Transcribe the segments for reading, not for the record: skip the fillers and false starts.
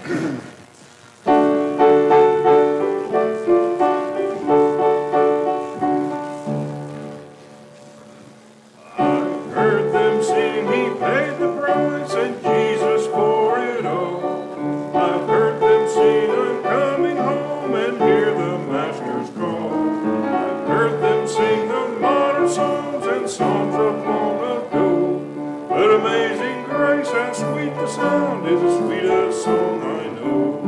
Heard them sing, he paid the price, and Jesus for it all. I've heard them sing, I'm coming home, and hear the Master's call. I've heard them sing the modern songs and songs of long ago. But amazing grace, how sweet the sound, is the sweetest song I know.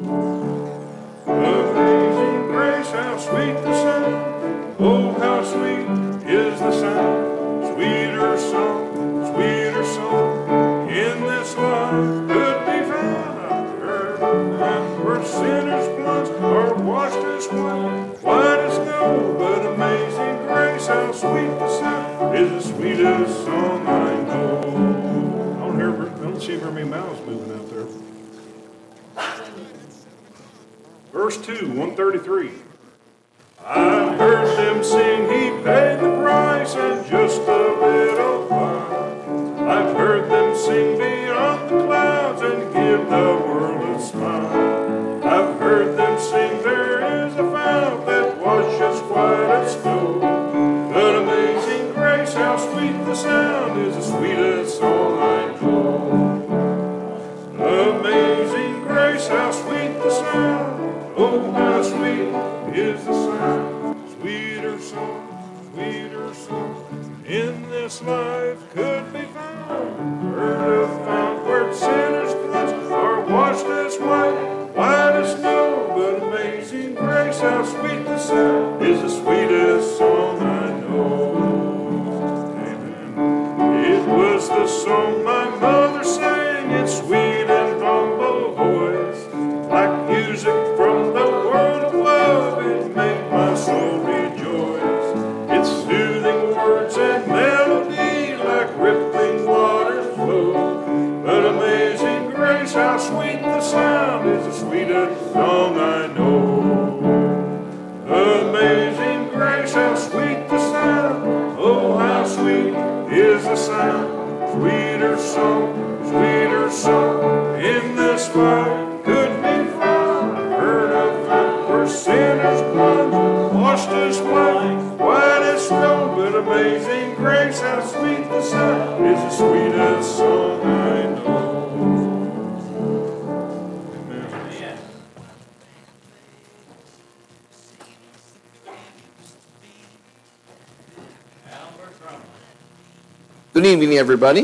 Amazing grace, how sweet the sound, oh how sweet is the sound. Sweeter song in this life could be found. I've heard that where sinners' bloods are washed as white as snow. But amazing grace, how sweet the sound, is the sweetest song I know. I don't see very many mouths moving out there. Verse 2, 133. I heard them sing, he paid the price, and just a little while. I've heard them sing beyond the clouds and give the world a smile. I've heard them sing, there is a fount that washes white as snow. But amazing grace, how sweet the sound, is the sweetest song I know. Amazing grace, how sweet the sound, oh how sweet is the sound. Sweeter song in this life could be found. Heard of fount where sinners' bloods are washed as white as snow. But amazing grace, how sweet the sound, is the sweetest song I know. Amen. It was the song my mother sang in sweet and humble voice, like music from the world of love. It made my soul rejoice. Its soothing words and melody, like rippling waters flow. But amazing grace, how sweet the sound, is the sweetest song I know. Amazing grace, how sweet the sound, oh how sweet is the sound. Sweeter song in this life could be found. I've heard of that where sinners' blood washed as white as snow. But amazing grace, how sweet the sound, is the sweetest song I know. Amen. Good evening, everybody.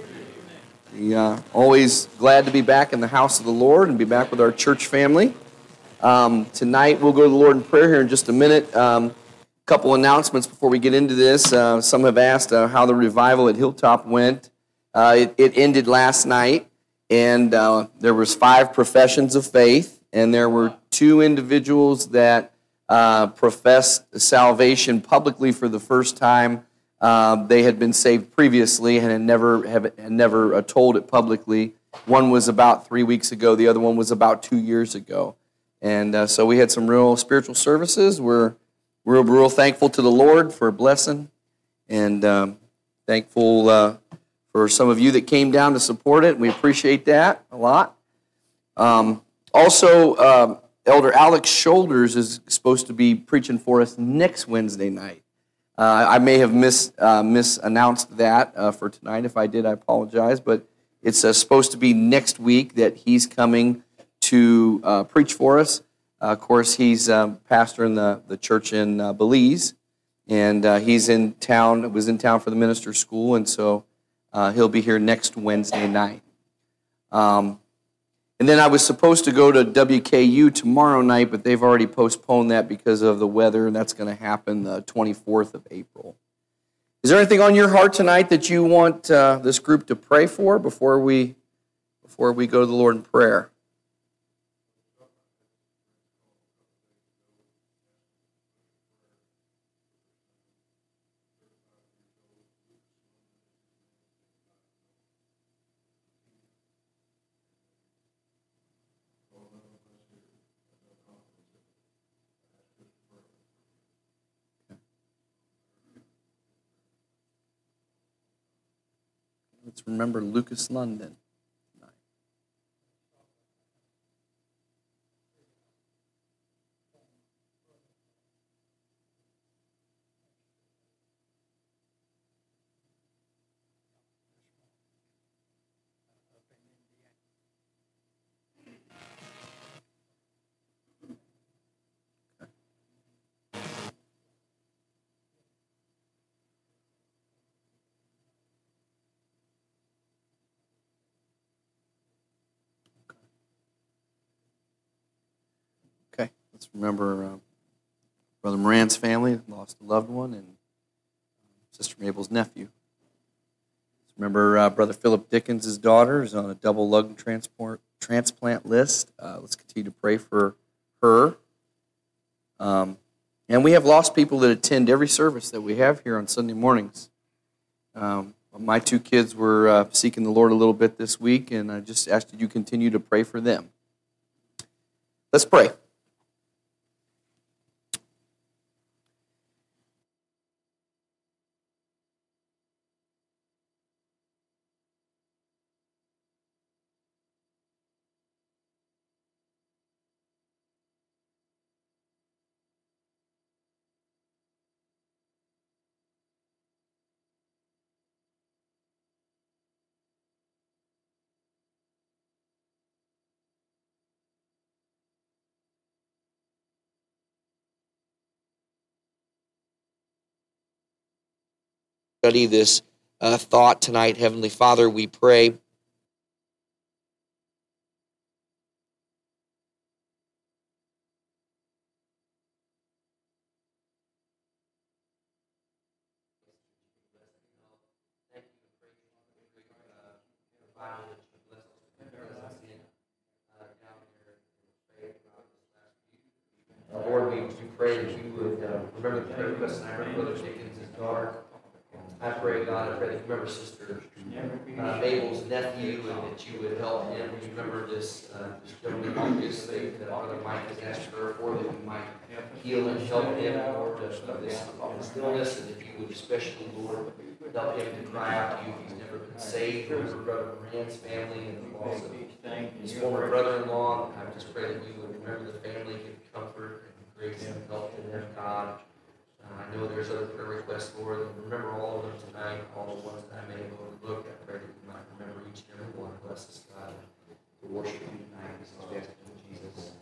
Always glad to be back in the house of the Lord and be back with our church family. Tonight we'll go to the Lord in prayer here in just a minute. Couple announcements before we get into this. Some have asked how the revival at Hilltop went. It ended last night, and there was 5 professions of faith, and there were 2 individuals that professed salvation publicly for the first time. They had been saved previously and had never told it publicly. One was about 3 weeks ago. The other one was about 2 years ago. And so we had some real spiritual services. We're real thankful to the Lord for a blessing, and thankful for some of you that came down to support it. We appreciate that a lot. Also, Elder Alex Shoulders is supposed to be preaching for us next Wednesday night. I may have misannounced that for tonight. If I did, I apologize. But it's supposed to be next week that he's coming to preach for us. Of course, he's pastor in the church in Belize, and he's in town. Was in town for the minister's school, and so he'll be here next Wednesday night. And then I was supposed to go to WKU tomorrow night, but they've already postponed that because of the weather, and that's going to happen the 24th of April. Is there anything on your heart tonight that you want this group to pray for before we go to the Lord in prayer? Let's remember Lucas London tonight. Let's remember Brother Moran's family lost a loved one, and Sister Mabel's nephew. Let's remember Brother Philip Dickens' daughter is on a double lung transplant list. Let's continue to pray for her. And we have lost people that attend every service that we have here on Sunday mornings. My two kids were seeking the Lord a little bit this week, and I just asked that you continue to pray for them. Let's pray. Study this thought tonight. Heavenly Father, we pray Lord, we pray that you would remember the prayer request, and I remember Brother Dickens' daughter. I pray, God, I pray that you remember Sister Mabel's nephew, and that you would help him. You remember this gentleman, Marcus, that Brother Mike has asked her for, that you might heal and help him, Lord, of this illness, and that you would especially, Lord, help him to cry out to you if he's never been saved. Remember Brother Moran's family and the loss of his former brother-in-law. I just pray that you would remember the family, give comfort and grace and help to them, God. I know there's other prayer requests, Lord, and remember all of them tonight, all the ones that I may have overlooked. I pray that you might remember each and every one. Bless us, God, to worship you tonight. This is best in Jesus.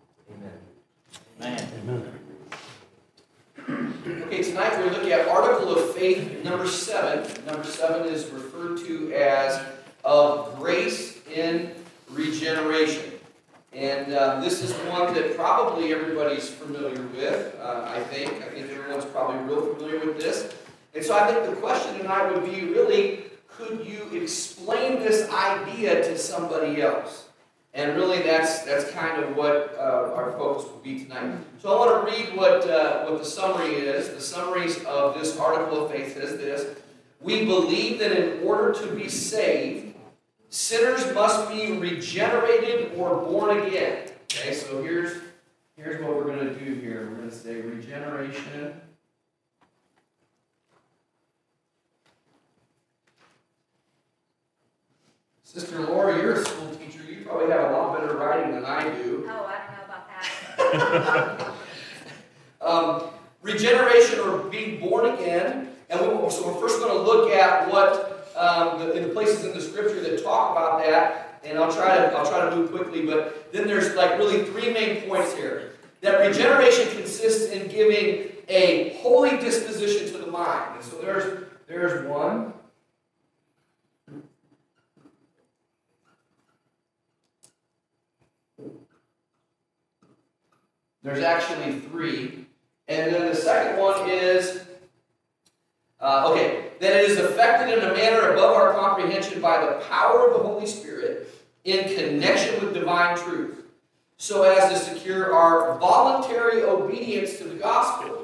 Amen. Amen. Okay, tonight we're looking at Article of Faith number 7. Number 7 is referred to as of grace in regeneration. And this is one that probably everybody's familiar with, I think. I think everyone's probably real familiar with this. And so I think the question tonight would be, really, could you explain this idea to somebody else? And really, that's kind of what our focus will be tonight. So I want to read what the summary is. The summaries of this article of faith says this: we believe that in order to be saved, sinners must be regenerated or born again. Okay, so here's what we're going to do here. We're going to say regeneration. Sister Laura, you're a school teacher. You probably have a lot better writing than I do. Oh, I don't know about that. Regeneration or being born again. And so we're first going to look at what in the places in the Scripture that talk about that, and I'll try to move quickly. But then there's like really three main points here. That regeneration consists in giving a holy disposition to the mind. And so there's one. There's actually three. And then the second one is, that it is effected in a manner above our comprehension by the power of the Holy Spirit in connection with divine truth, so as to secure our voluntary obedience to the gospel.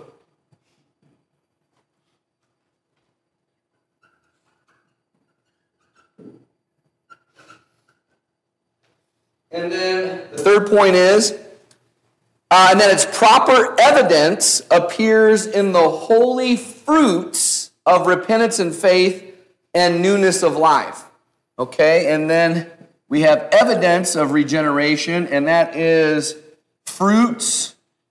And then the third point is, and then its proper evidence appears in the holy fruits of repentance and faith and newness of life. Okay, and then we have evidence of regeneration, and that is fruits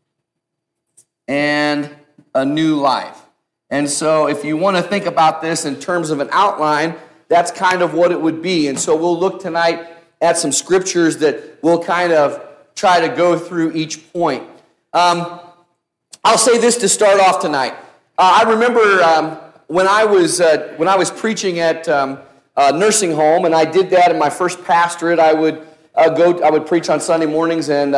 and a new life. And so if you want to think about this in terms of an outline, that's kind of what it would be. And so we'll look tonight at some scriptures that will kind of try to go through each point. I'll say this to start off tonight. I remember when I was preaching at a nursing home, and I did that in my first pastorate. I would preach on Sunday mornings, and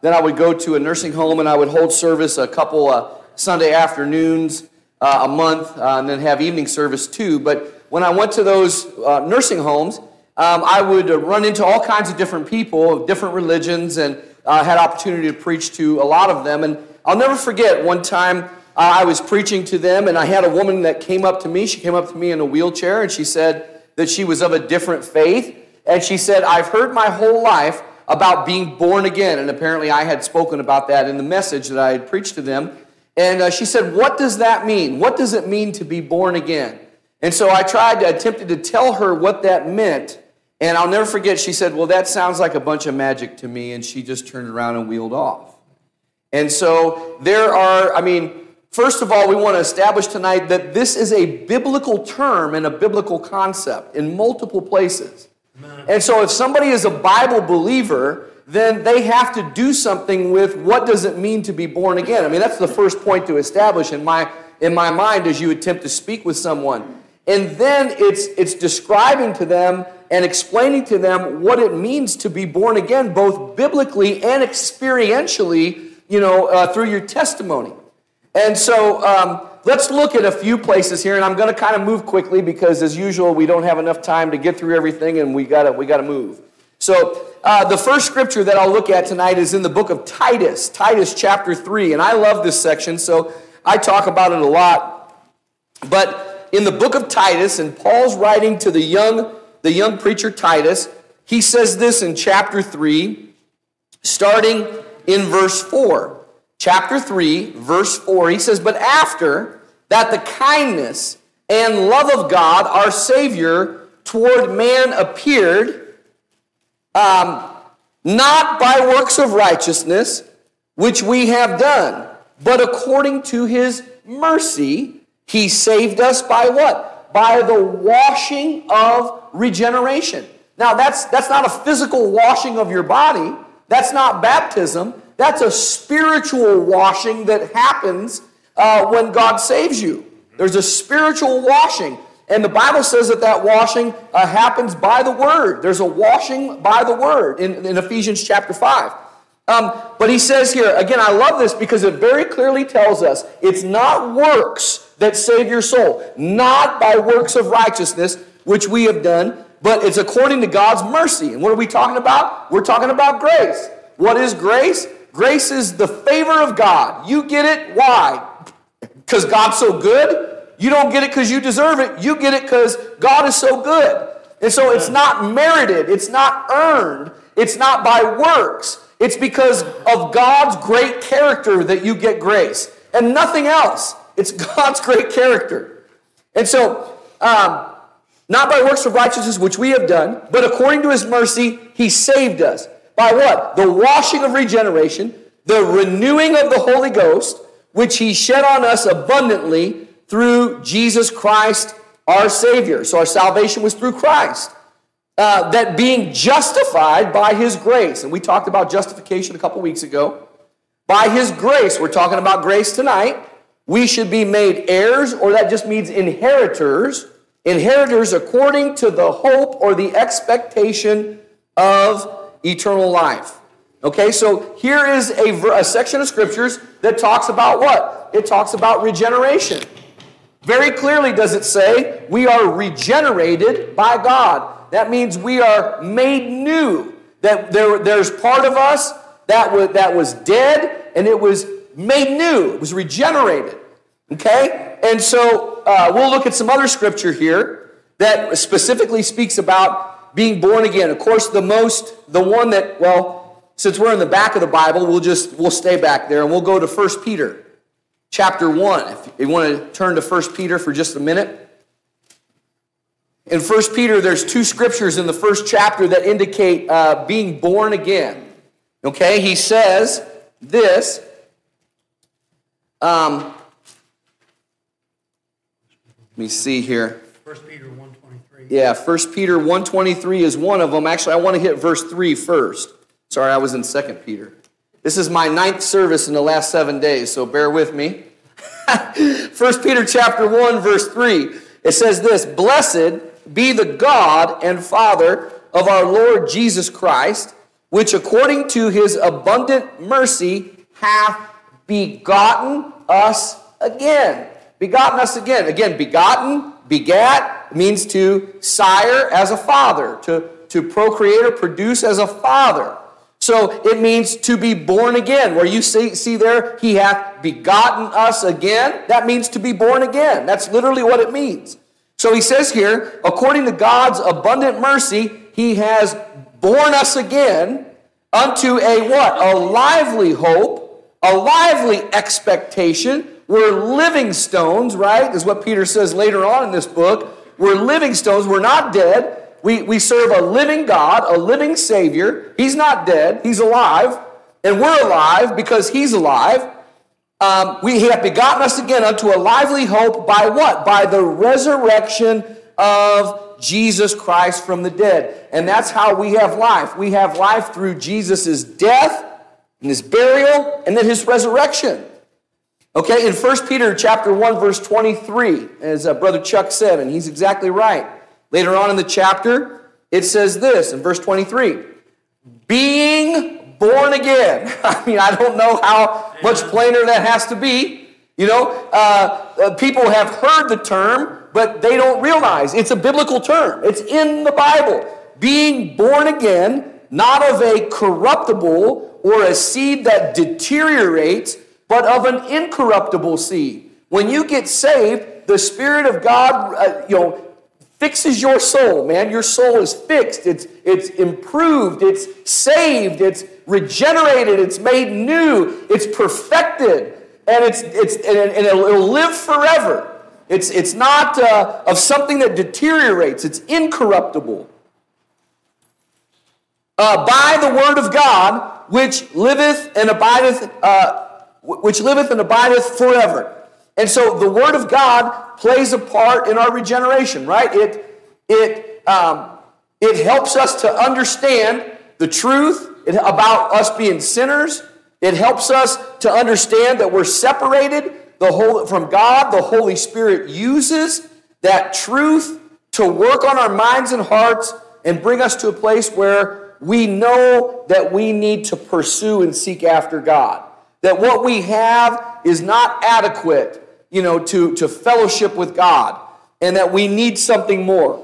then I would go to a nursing home and I would hold service a couple Sunday afternoons a month, and then have evening service too. But when I went to those nursing homes, I would run into all kinds of different people of different religions, and had opportunity to preach to a lot of them. And I'll never forget one time I was preaching to them, and I had a woman that came up to me. She came up to me in a wheelchair, and she said that she was of a different faith. And she said, "I've heard my whole life about being born again." And apparently I had spoken about that in the message that I had preached to them. And she said, "What does that mean? What does it mean to be born again?" And so I attempted to tell her what that meant. And I'll never forget, she said, "Well, that sounds like a bunch of magic to me." And she just turned around and wheeled off. And so first of all, we want to establish tonight that this is a biblical term and a biblical concept in multiple places. And so if somebody is a Bible believer, then they have to do something with what does it mean to be born again. I mean, that's the first point to establish in my mind as you attempt to speak with someone. And then it's describing to them and explaining to them what it means to be born again, both biblically and experientially, through your testimony. And so let's look at a few places here, and I'm going to kind of move quickly because, as usual, we don't have enough time to get through everything, and we got to move. So the first scripture that I'll look at tonight is in the book of Titus, Titus chapter 3, and I love this section, so I talk about it a lot. But in the book of Titus, and Paul's writing to the young preacher Titus, he says this in chapter 3, starting in verse 4. Chapter 3, verse 4, he says, "But after that the kindness and love of God, our Savior, toward man appeared, not by works of righteousness, which we have done, but according to his mercy, he saved us by what? By the washing of regeneration." Now, that's not a physical washing of your body. That's not baptism. That's a spiritual washing that happens when God saves you. There's a spiritual washing. And the Bible says that washing happens by the Word. There's a washing by the Word in Ephesians chapter 5. But he says here, again, I love this because it very clearly tells us it's not works that save your soul. Not by works of righteousness, which we have done, but it's according to God's mercy. And what are we talking about? We're talking about grace. What is grace? Grace is the favor of God. You get it. Why? Because God's so good. You don't get it because you deserve it. You get it because God is so good. And so it's not merited. It's not earned. It's not by works. It's because of God's great character that you get grace. And nothing else. It's God's great character. And so, not by works of righteousness which we have done, but according to his mercy, he saved us. By what? The washing of regeneration, the renewing of the Holy Ghost, which he shed on us abundantly through Jesus Christ our Savior. So our salvation was through Christ. That being justified by his grace. And we talked about justification a couple weeks ago. By his grace, we're talking about grace tonight. We should be made heirs, or that just means inheritors. Inheritors according to the hope or the expectation of eternal life. Okay, so here is a section of scriptures that talks about what? It talks about regeneration. Very clearly does it say we are regenerated by God. That means we are made new. That there's part of us that was dead and it was made new. It was regenerated. Okay? And so we'll look at some other scripture here that specifically speaks about being born again. Of course, the one that, well, since we're in the back of the Bible, we'll stay back there and we'll go to 1 Peter chapter 1. If you want to turn to 1 Peter for just a minute. In 1 Peter, there's two scriptures in the first chapter that indicate being born again. Okay, he says this. Let me see here. 1 Peter 1:23. Yeah, 1 Peter 1:23 is one of them. Actually, I want to hit verse 3 first. Sorry, I was in 2 Peter. This is my 9th service in the last 7 days, so bear with me. 1 Peter chapter 1, verse 3. It says this, "Blessed be the God and Father of our Lord Jesus Christ, which according to his abundant mercy hath begotten us again. Begotten us again. Again, begotten, begat, means to sire as a father, to procreate or produce as a father. So it means to be born again. Where you see there, he hath begotten us again. That means to be born again. That's literally what it means. So he says here, according to God's abundant mercy, he has born us again unto a what? A lively hope, a lively expectation. We're living stones, right? Is what Peter says later on in this book. We're living stones. We're not dead. We serve a living God, a living Savior. He's not dead. He's alive. And we're alive because he's alive. He hath begotten us again unto a lively hope by what? By the resurrection of Jesus Christ from the dead. And that's how we have life. We have life through Jesus' death and his burial and then his resurrection. Okay, in 1 Peter chapter 1, verse 23, as Brother Chuck said, and he's exactly right. Later on in the chapter, it says this in verse 23, being born again. I mean, I don't know how much plainer that has to be. You know, people have heard the term, but they don't realize it's a biblical term. It's in the Bible. Being born again, not of a corruptible or a seed that deteriorates, but of an incorruptible seed. When you get saved, the Spirit of God, fixes your soul, man. Your soul is fixed. It's improved. It's saved. It's regenerated. It's made new. It's perfected, and it'll live forever. It's not of something that deteriorates. It's incorruptible. By the word of God, which liveth and abideth forever. And so the Word of God plays a part in our regeneration, right? It helps us to understand the truth about us being sinners. It helps us to understand that we're separated from God. The Holy Spirit uses that truth to work on our minds and hearts and bring us to a place where we know that we need to pursue and seek after God. That what we have is not adequate, to fellowship with God, and that we need something more.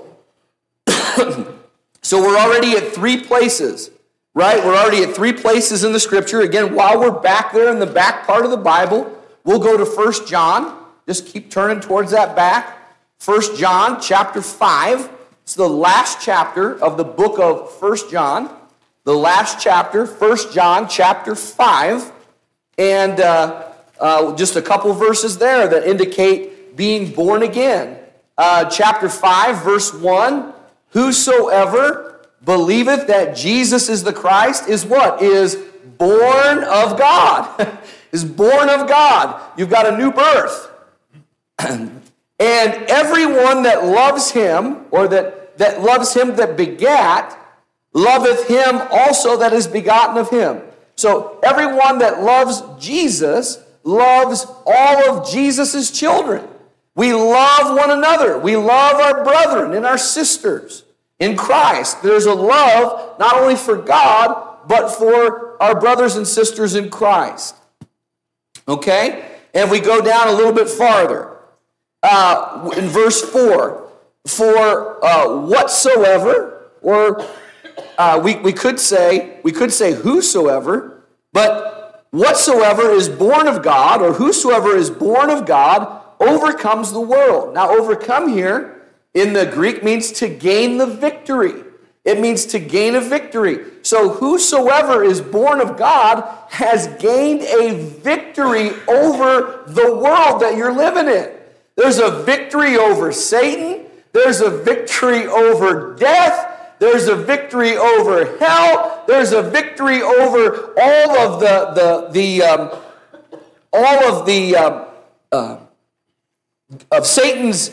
So we're already at 3 places, right? We're already at 3 places in the Scripture. Again, while we're back there in the back part of the Bible, we'll go to 1 John. Just keep turning towards that back. 1 John chapter 5. It's the last chapter of the book of 1 John. The last chapter, 1 John chapter 5. And just a couple verses there that indicate being born again. Chapter 5, verse 1, whosoever believeth that Jesus is the Christ is what? Is born of God. Is born of God. You've got a new birth. And everyone that loves him, or that loves him that begat, loveth him also that is begotten of him. So everyone that loves Jesus loves all of Jesus' children. We love one another. We love our brethren and our sisters in Christ. There's a love not only for God, but for our brothers and sisters in Christ. Okay? And we go down a little bit farther. In verse 4, for whatsoever, or we could say whosoever, but whatsoever is born of God, or whosoever is born of God, overcomes the world. Now, overcome here in the Greek means to gain the victory. It means to gain a victory. So whosoever is born of God has gained a victory over the world that you're living in. There's a victory over Satan. There's a victory over death. There's a victory over hell. There's a victory over all of of Satan's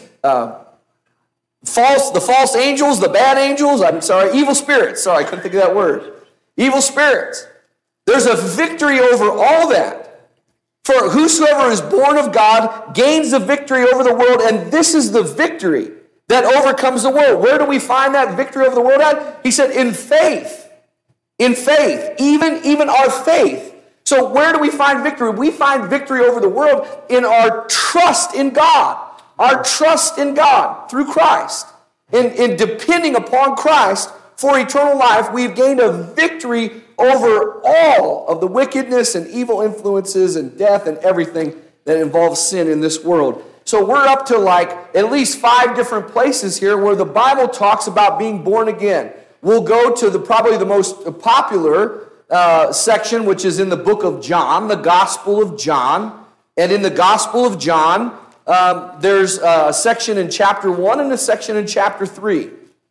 false angels, the bad angels. Evil spirits. Sorry, I couldn't think of that word. Evil spirits. There's a victory over all that. For whosoever is born of God gains the victory over the world, and this is the victory that overcomes the world. Where do we find that victory over the world at? He said, in faith. in faith, even our faith. So where do we find victory? We find victory over the world in our trust in God. Our trust in God through Christ. In depending upon Christ for eternal life, we've gained a victory over all of the wickedness and evil influences and death and everything that involves sin in this world. So we're up to like at least 5 different places here where the Bible talks about being born again. We'll go to probably the most popular section, which is in the book of John, the Gospel of John. And in the Gospel of John, there's a section in chapter 1 and a section in chapter 3.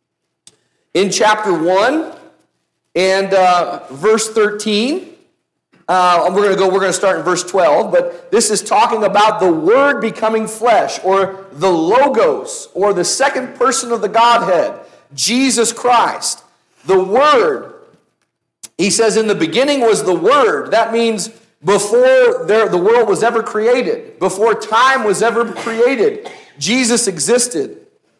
In chapter 1 and verse 13, we're going to start in verse 12, but this is talking about the Word becoming flesh, or the Logos, or the second person of the Godhead, Jesus Christ. The Word, he says, in the beginning was the Word. That means before the world was ever created, before time was ever created, Jesus existed.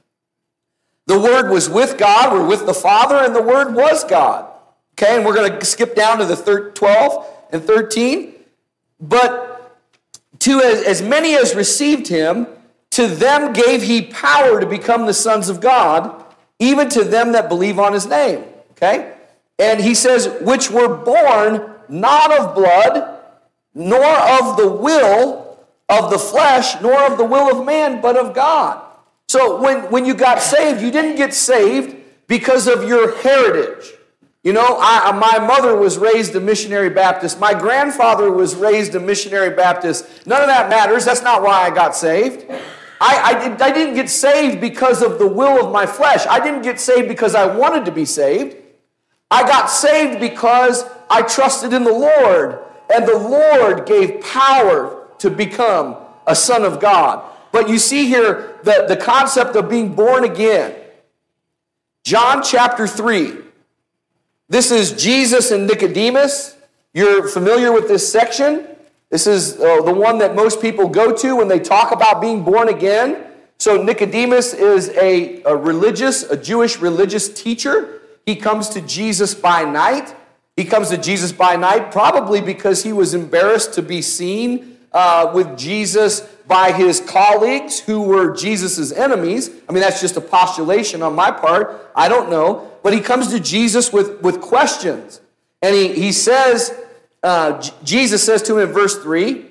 The Word was with God, or with the Father, and the Word was God. Okay, and we're going to skip down to the 12 and 13. But to as many as received him, to them gave he power to become the sons of God, even to them that believe on his name. Okay? And he says, which were born not of blood, nor of the will of the flesh, nor of the will of man, but of God. So when you got saved, you didn't get saved because of your heritage. You know, my mother was raised a missionary Baptist. My grandfather was raised a missionary Baptist. None of that matters. That's not why I got saved. I didn't get saved because of the will of my flesh. I didn't get saved because I wanted to be saved. I got saved because I trusted in the Lord, and the Lord gave power to become a son of God. But you see here the concept of being born again. John chapter 3. This is Jesus and Nicodemus. You're familiar with this section. This is the one that most people go to when they talk about being born again. So Nicodemus is a Jewish religious teacher. He comes to Jesus by night. He comes to Jesus by night probably because he was embarrassed to be seen with Jesus by his colleagues who were Jesus' enemies. I mean, that's just a postulation on my part. I don't know. But he comes to Jesus with questions. And he says, Jesus says to him in verse 3,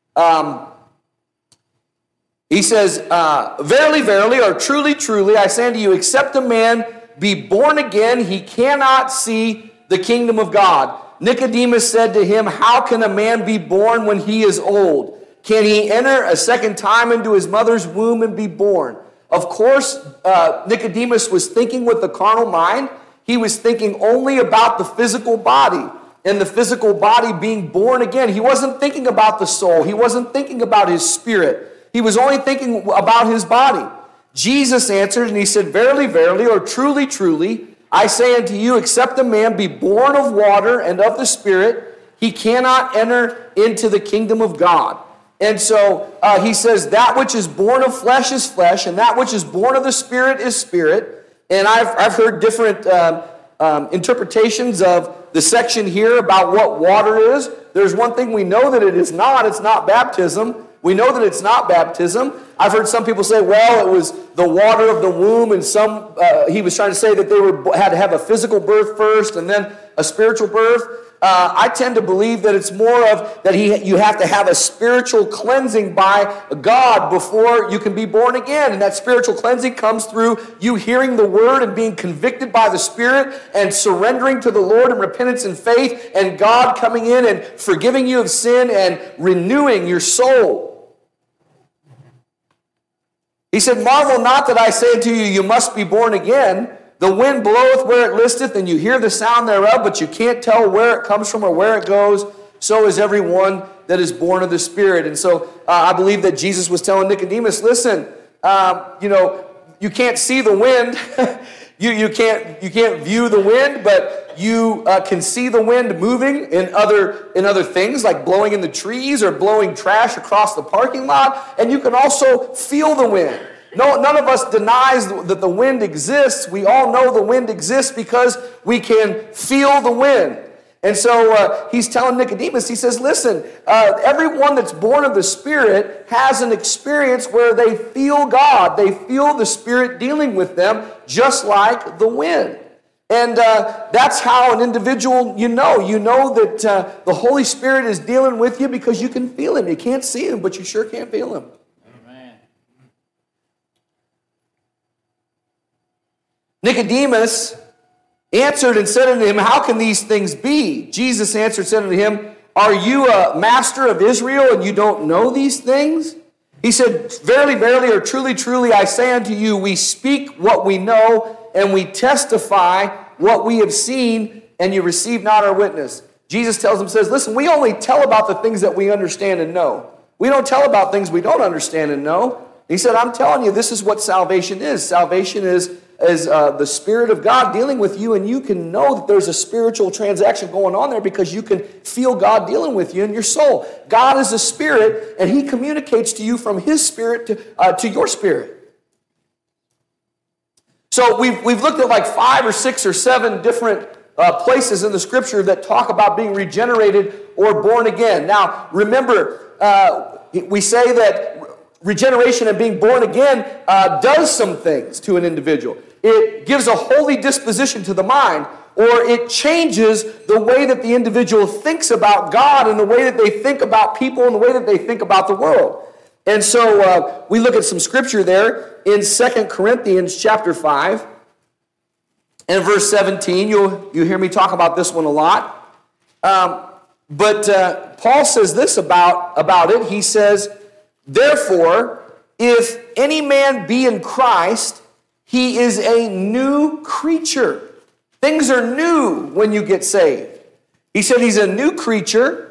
he says, verily, verily, or truly, truly, I say unto you, except a man be born again, he cannot see the kingdom of God. Nicodemus said to him, how can a man be born when he is old? Can he enter a second time into his mother's womb and be born? Of course, Nicodemus was thinking with the carnal mind. He was thinking only about the physical body and the physical body being born again. He wasn't thinking about the soul. He wasn't thinking about his spirit. He was only thinking about his body. Jesus answered and he said, verily, verily, or truly, truly, I say unto you, except a man be born of water and of the Spirit, he cannot enter into the kingdom of God. And so he says, that which is born of flesh is flesh, and that which is born of the Spirit is spirit. And I've heard different interpretations of the section here about what water is. There's one thing we know that it is not. It's not baptism. We know that it's not baptism. I've heard some people say, well, it was the water of the womb, and he was trying to say that they had to have a physical birth first and then a spiritual birth. I tend to believe that it's more of that you have to have a spiritual cleansing by God before you can be born again. And that spiritual cleansing comes through you hearing the word and being convicted by the Spirit and surrendering to the Lord in repentance and faith, and God coming in and forgiving you of sin and renewing your soul. He said, marvel not that I say unto you, you must be born again. The wind bloweth where it listeth, and you hear the sound thereof, but you can't tell where it comes from or where it goes. So is every one that is born of the Spirit. And so I believe that Jesus was telling Nicodemus, listen, you can't see the wind. you can't view the wind, but you can see the wind moving in other things, like blowing in the trees or blowing trash across the parking lot. And you can also feel the wind. No, none of us denies that the wind exists. We all know the wind exists because we can feel the wind. And so he's telling Nicodemus, he says, listen, everyone that's born of the Spirit has an experience where they feel God. They feel the Spirit dealing with them just like the wind. And that's how an individual, you know that the Holy Spirit is dealing with you because you can feel Him. You can't see Him, but you sure can feel Him. Amen. Nicodemus answered and said unto him, how can these things be? Jesus answered and said unto him, are you a master of Israel and you don't know these things? He said, verily, verily, or truly, truly, I say unto you, we speak what we know and we testify what we have seen, and you receive not our witness. Jesus tells him, says, listen, we only tell about the things that we understand and know. We don't tell about things we don't understand and know. He said, I'm telling you, this is what salvation is. Salvation is the Spirit of God dealing with you, and you can know that there's a spiritual transaction going on there because you can feel God dealing with you in your soul. God is a spirit, and He communicates to you from His spirit to your spirit. So we've looked at like 5 or 6 or 7 different places in the Scripture that talk about being regenerated or born again. Now, remember, we say that regeneration and being born again does some things to an individual. It gives a holy disposition to the mind, or it changes the way that the individual thinks about God and the way that they think about people and the way that they think about the world. And so we look at some scripture there in 2 Corinthians chapter 5 and verse 17. You'll hear me talk about this one a lot. But Paul says this about it. He says, therefore, if any man be in Christ, he is a new creature. Things are new when you get saved. He said he's a new creature.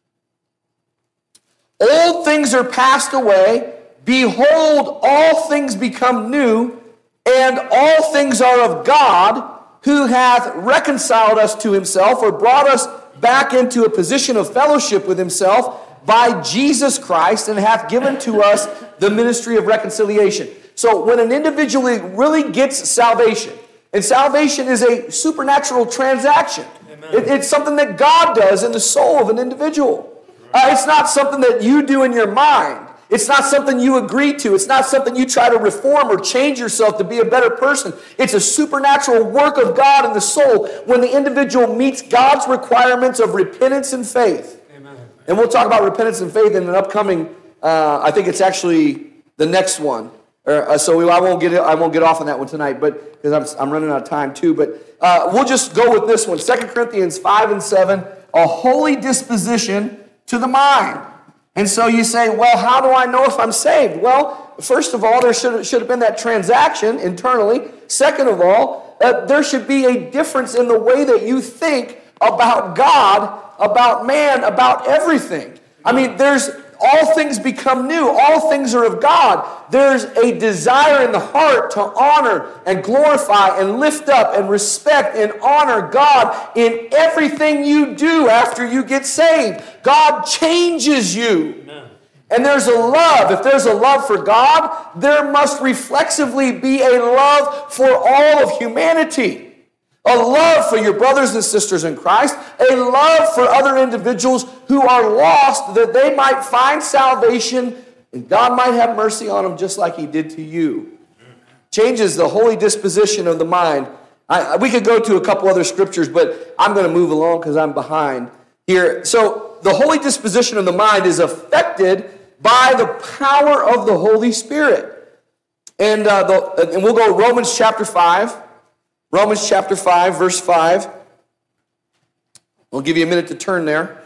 Old things are passed away. Behold, all things become new, and all things are of God, who hath reconciled us to Himself, or brought us back into a position of fellowship with Himself by Jesus Christ, and hath given to us the ministry of reconciliation. So when an individual really gets salvation, and salvation is a supernatural transaction. It's something that God does in the soul of an individual. It's not something that you do in your mind. It's not something you agree to. It's not something you try to reform or change yourself to be a better person. It's a supernatural work of God in the soul when the individual meets God's requirements of repentance and faith. Amen. And we'll talk about repentance and faith in an upcoming, I think it's actually the next one. So I won't get off on that one tonight, but because I'm running out of time too. But we'll just go with this one. 2 Corinthians 5 and 7, a holy disposition to the mind. And so you say, well, how do I know if I'm saved? Well, first of all, there should have been that transaction internally. Second of all, there should be a difference in the way that you think about God, about man, about everything. I mean, all things become new. All things are of God. There's a desire in the heart to honor and glorify and lift up and respect and honor God in everything you do after you get saved. God changes you. Amen. And there's a love. If there's a love for God, there must reflexively be a love for all of humanity. A love for your brothers and sisters in Christ, a love for other individuals who are lost, that they might find salvation and God might have mercy on them just like He did to you. Changes the holy disposition of the mind. We could go to a couple other scriptures, but I'm going to move along because I'm behind here. So the holy disposition of the mind is affected by the power of the Holy Spirit. And we'll go to Romans chapter 5. Romans chapter 5, verse 5. We'll give you a minute to turn there.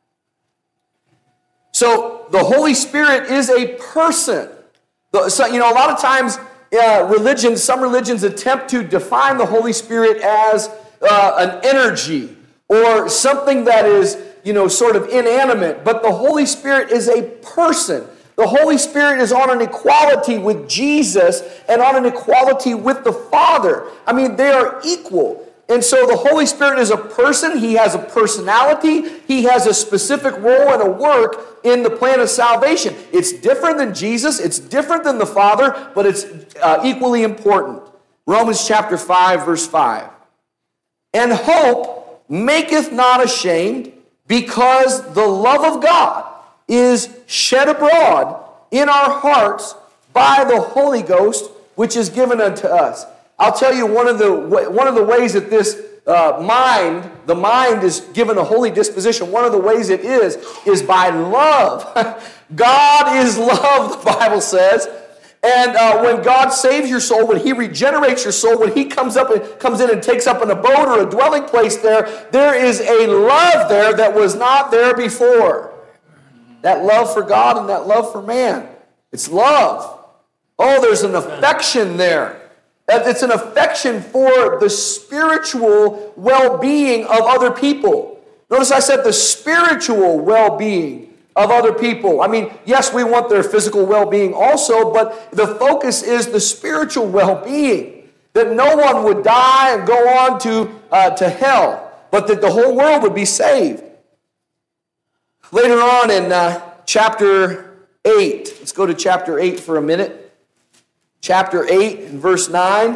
So, the Holy Spirit is a person. So, a lot of times, some religions attempt to define the Holy Spirit as an energy or something that is, sort of inanimate. But the Holy Spirit is a person. The Holy Spirit is on an equality with Jesus and on an equality with the Father. I mean, they are equal. And so the Holy Spirit is a person. He has a personality. He has a specific role and a work in the plan of salvation. It's different than Jesus. It's different than the Father, but it's equally important. Romans chapter 5, verse 5. And hope maketh not ashamed, because the love of God is shed abroad in our hearts by the Holy Ghost, which is given unto us. I'll tell you one of the ways that this the mind is given a holy disposition. One of the ways it is by love. God is love, the Bible says. And when God saves your soul, when He regenerates your soul, when He comes in and takes up an abode or a dwelling place there is a love there that was not there before. That love for God and that love for man. It's love. Oh, there's an affection there. It's an affection for the spiritual well-being of other people. Notice I said the spiritual well-being of other people. I mean, yes, we want their physical well-being also, but the focus is the spiritual well-being. That no one would die and go on to hell, but that the whole world would be saved. Later on in chapter 8, let's go to chapter 8 for a minute. Chapter 8 and verse 9.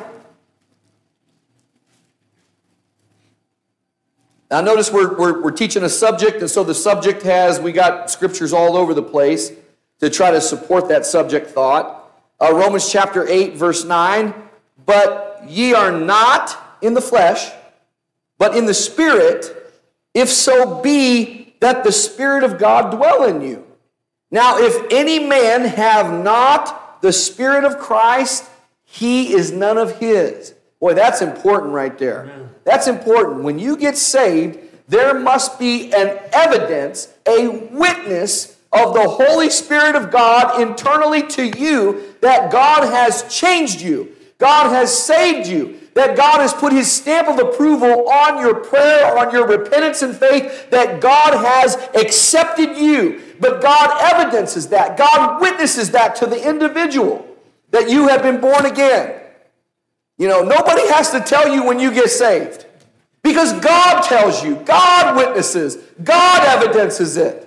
Now notice we're teaching a subject, and so the subject we got scriptures all over the place to try to support that subject thought. Romans chapter 8, verse 9. But ye are not in the flesh, but in the Spirit, if so be that the Spirit of God dwell in you. Now if any man have not the Spirit of Christ, he is none of his. Boy, that's important right there. Amen. That's important. When you get saved, there must be an evidence, a witness of the Holy Spirit of God internally to you that God has changed you. God has saved you. That God has put His stamp of approval on your prayer, on your repentance and faith, that God has accepted you. But God evidences that. God witnesses that to the individual, that you have been born again. You know, nobody has to tell you when you get saved. Because God tells you. God witnesses. God evidences it.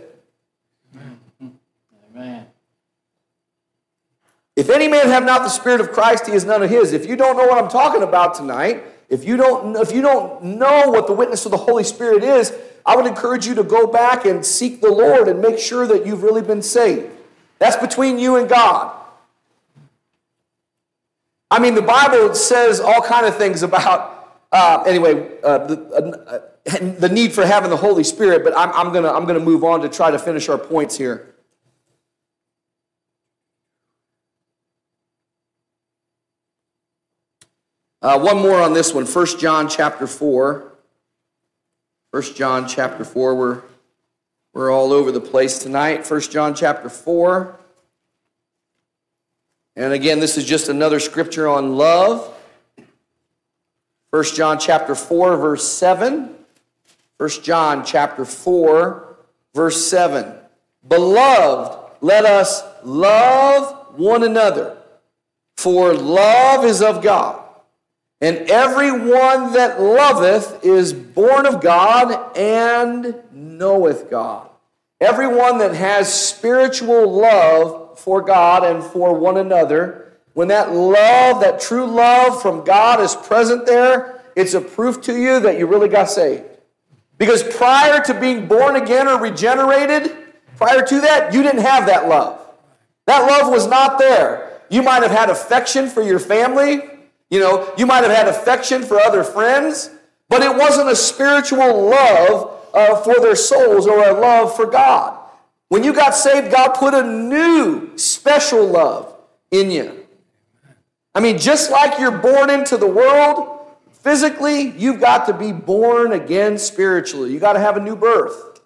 Amen. If any man have not the Spirit of Christ, he is none of his. If you don't know what I'm talking about tonight, if you don't know what the witness of the Holy Spirit is, I would encourage you to go back and seek the Lord and make sure that you've really been saved. That's between you and God. I mean, the Bible says all kind of things about, the need for having the Holy Spirit, but I'm gonna move on to try to finish our points here. One more on this one, 1 John chapter 4. 1 John chapter 4, we're all over the place tonight. 1 John chapter 4. And again, this is just another scripture on love. 1 John chapter 4, verse 7. 1 John chapter 4, verse 7. Beloved, let us love one another, for love is of God. And every one that loveth is born of God and knoweth God. Everyone that has spiritual love for God and for one another, when that love, that true love from God is present there, it's a proof to you that you really got saved. Because prior to being born again or regenerated, prior to that, you didn't have that love. That love was not there. You might have had affection for your family. You might have had affection for other friends, but it wasn't a spiritual love for their souls or a love for God. When you got saved, God put a new special love in you. I mean, just like you're born into the world, physically, you've got to be born again spiritually. You got to have a new birth.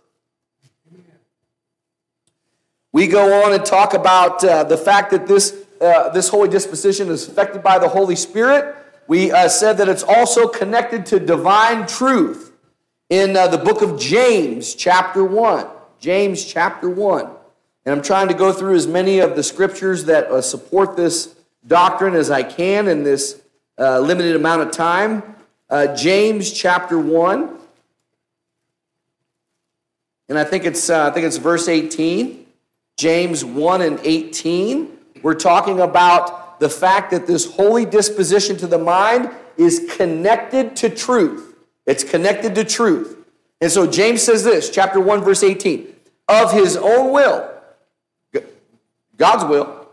We go on and talk about the fact that this holy disposition is affected by the Holy Spirit. We said that it's also connected to divine truth in the book of James, chapter 1. James, chapter 1. And I'm trying to go through as many of the scriptures that support this doctrine as I can in this limited amount of time. James chapter 1. And I think it's verse 18. James 1 and 18. We're talking about the fact that this holy disposition to the mind is connected to truth. It's connected to truth. And so James says this, chapter 1, verse 18. Of his own will, God's will,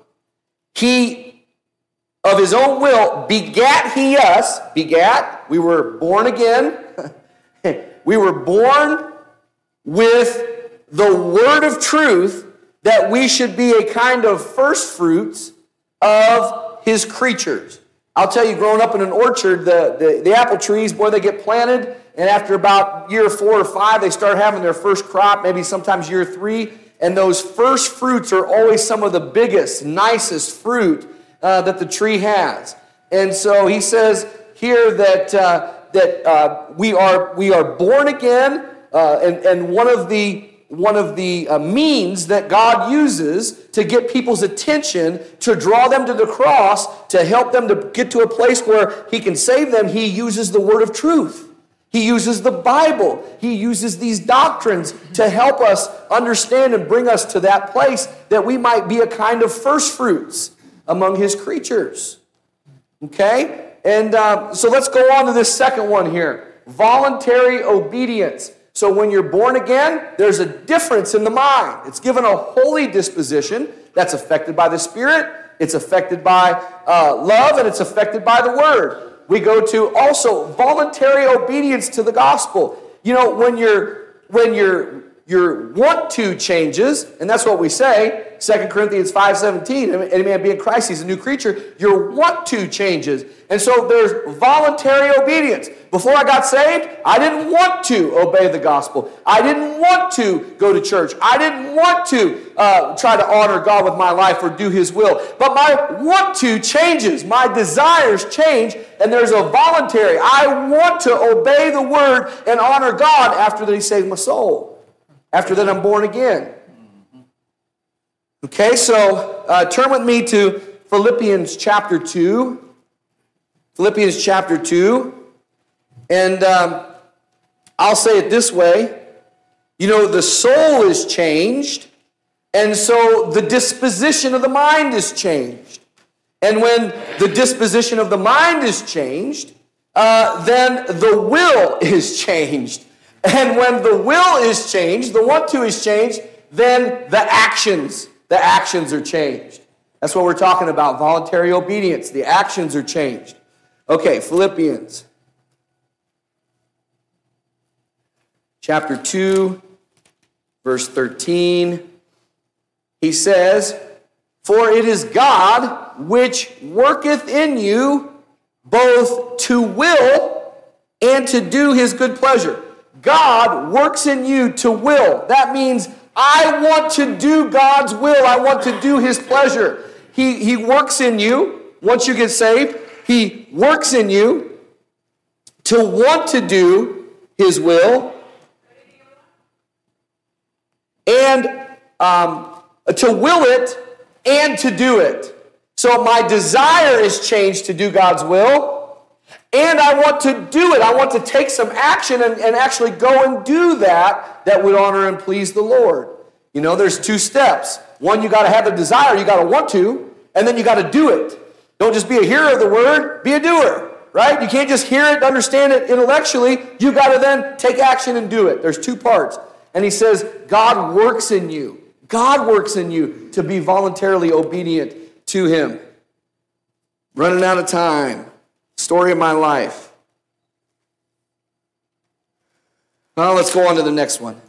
of his own will begat he us. Begat, we were born again. We were born with the word of truth, that we should be a kind of first fruits of his creatures. I'll tell you, growing up in an orchard, the apple trees, boy, they get planted, and after about year 4 or 5, they start having their first crop, maybe sometimes year 3, and those first fruits are always some of the biggest, nicest fruit that the tree has. And so he says here that we are born again, and one of the means that God uses to get people's attention, to draw them to the cross, to help them to get to a place where he can save them, he uses the word of truth. He uses the Bible. He uses these doctrines to help us understand and bring us to that place that we might be a kind of first fruits among his creatures. Okay? And so let's go on to this second one here. Voluntary obedience. So when you're born again, there's a difference in the mind. It's given a holy disposition that's affected by the Spirit. It's affected by love, and it's affected by the Word. We go to also voluntary obedience to the gospel. You know, when your want to changes, and that's what we say, 2 Corinthians 5:17, any man be in Christ, he's a new creature. Your want to changes. And so there's voluntary obedience. Before I got saved, I didn't want to obey the gospel. I didn't want to go to church. I didn't want to try to honor God with my life or do his will. But my want to changes. My desires change, and there's a voluntary. I want to obey the word and honor God after that he saved my soul. After that I'm born again. Okay, so turn with me to Philippians chapter 2. Philippians chapter 2. And I'll say it this way. You know, the soul is changed, and so the disposition of the mind is changed. And when the disposition of the mind is changed, then the will is changed. And when the will is changed, the want to is changed, then the actions are changed. That's what we're talking about, voluntary obedience. The actions are changed. Okay, Philippians chapter 2, verse 13. He says, "For it is God which worketh in you both to will and to do his good pleasure." God works in you to will. That means I want to do God's will. I want to do his pleasure. He works in you once you get saved. He works in you to want to do his will and to will it and to do it. So my desire is changed to do God's will. And I want to do it. I want to take some action and actually go and do that would honor and please the Lord. You know, there's 2 steps. One, you got to have the desire, you got to want to, and then you got to do it. Don't just be a hearer of the word, be a doer, right? You can't just hear it, understand it intellectually. You got to then take action and do it. There's 2 parts. And he says, God works in you. God works in you to be voluntarily obedient to him. Running out of time. Story of my life. Well, let's go on to the next one.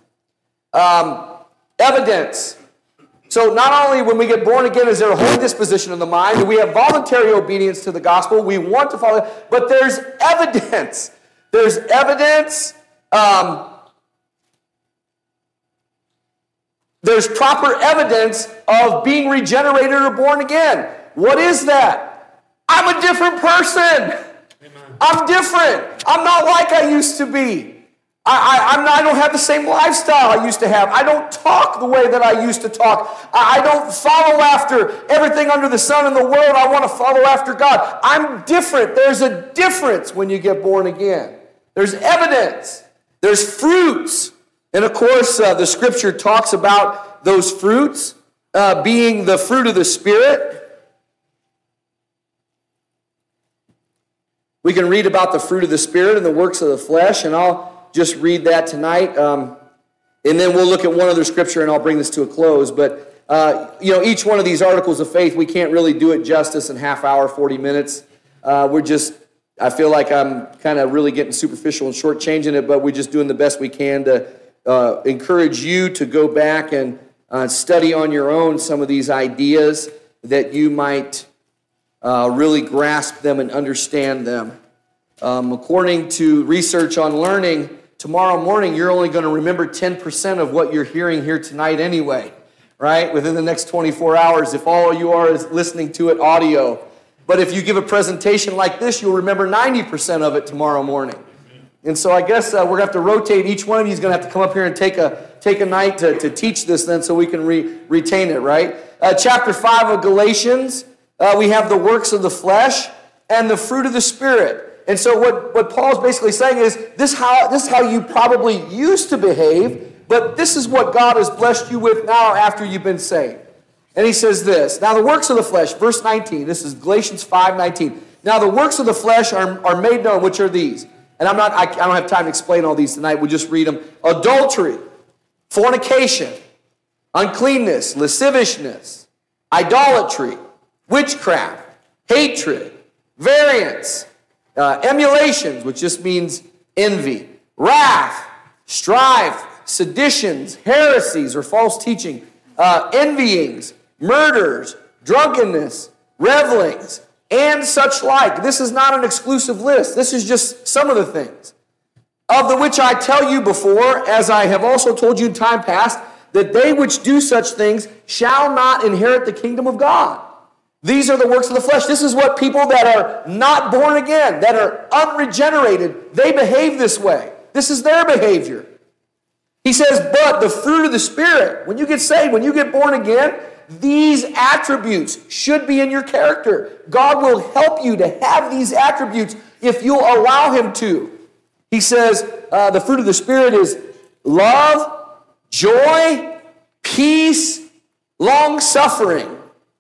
Evidence. So not only when we get born again is there a holy disposition of the mind, and we have voluntary obedience to the gospel, we want to follow, but there's evidence. There's evidence. There's proper evidence of being regenerated or born again. What is that? I'm a different person. Amen. I'm different. I'm not like I used to be. I don't have the same lifestyle I used to have. I don't talk the way that I used to talk. I don't follow after everything under the sun in the world. I want to follow after God. I'm different. There's a difference when you get born again. There's evidence. There's fruits. And of course, the scripture talks about those fruits being the fruit of the Spirit. We can read about the fruit of the Spirit and the works of the flesh, and I'll just read that tonight. And then we'll look at one other scripture, and I'll bring this to a close. But, each one of these articles of faith, we can't really do it justice in half hour, 40 minutes. I feel like I'm kind of really getting superficial and shortchanging it, but we're just doing the best we can to encourage you to go back and study on your own some of these ideas that you might really grasp them and understand them. According to research on learning, tomorrow morning you're only going to remember 10% of what you're hearing here tonight anyway, right? Within the next 24 hours, if all you are is listening to it audio. But if you give a presentation like this, you'll remember 90% of it tomorrow morning. And so I guess we're going to have to rotate. Each one of you is going to have to come up here and take a night to teach this then so we can retain it, right? Chapter 5 of Galatians, we have the works of the flesh and the fruit of the Spirit. And so what Paul's basically saying is, this is how you probably used to behave, but this is what God has blessed you with now after you've been saved. And he says this, now the works of the flesh, verse 19, this is Galatians 5:19. Now the works of the flesh are made known, which are these. And I don't have time to explain all these tonight, we'll just read them. Adultery, fornication, uncleanness, lasciviousness, idolatry, witchcraft, hatred, variance, emulations, which just means envy, wrath, strife, seditions, heresies or false teaching, envyings, murders, drunkenness, revelings, and such like. This is not an exclusive list. This is just some of the things. Of the which I tell you before, as I have also told you in time past, that they which do such things shall not inherit the kingdom of God. These are the works of the flesh. This is what people that are not born again, that are unregenerated, they behave this way. This is their behavior. He says, but the fruit of the Spirit, when you get saved, when you get born again, these attributes should be in your character. God will help you to have these attributes if you'll allow Him to. He says the fruit of the Spirit is love, joy, peace, long-suffering,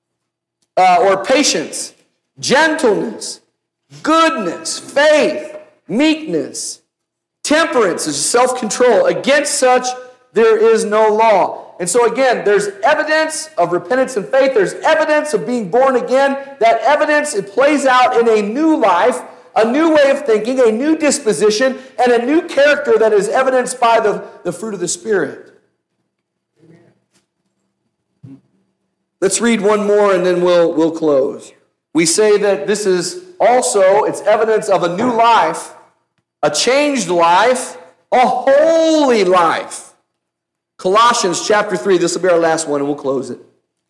or patience, gentleness, goodness, faith, meekness, temperance is self-control. Against such there is no law. And so again, there's evidence of repentance and faith. There's evidence of being born again. That evidence, it plays out in a new life, a new way of thinking, a new disposition, and a new character that is evidenced by the fruit of the Spirit. Let's read one more and then we'll close. We say that this is also, it's evidence of a new life, a changed life, a holy life. Colossians chapter 3, this will be our last one and we'll close it.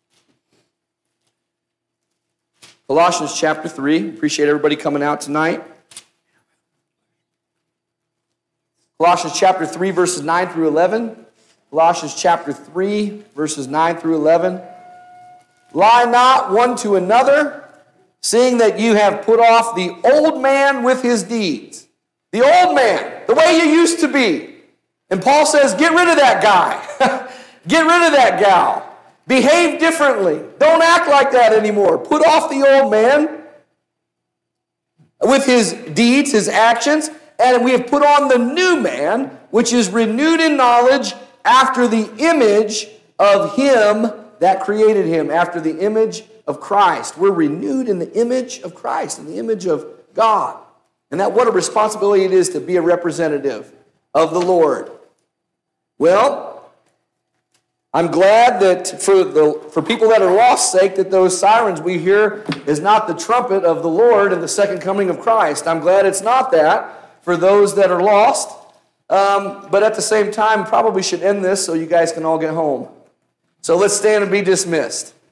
Colossians chapter 3, appreciate everybody coming out tonight. Colossians chapter 3, verses 9 through 11. Colossians chapter 3, verses 9 through 11. Lie not one to another, seeing that you have put off the old man with his deeds. The old man, the way you used to be. And Paul says, get rid of that guy. Get rid of that gal. Behave differently. Don't act like that anymore. Put off the old man with his deeds, his actions, and we have put on the new man, which is renewed in knowledge after the image of him that created him, after the image of Christ. We're renewed in the image of Christ, in the image of God. And that what a responsibility it is to be a representative of the Lord. Well, I'm glad that for people that are lost sake, that those sirens we hear is not the trumpet of the Lord and the second coming of Christ. I'm glad it's not that for those that are lost. But at the same time, probably should end this so you guys can all get home. So let's stand and be dismissed.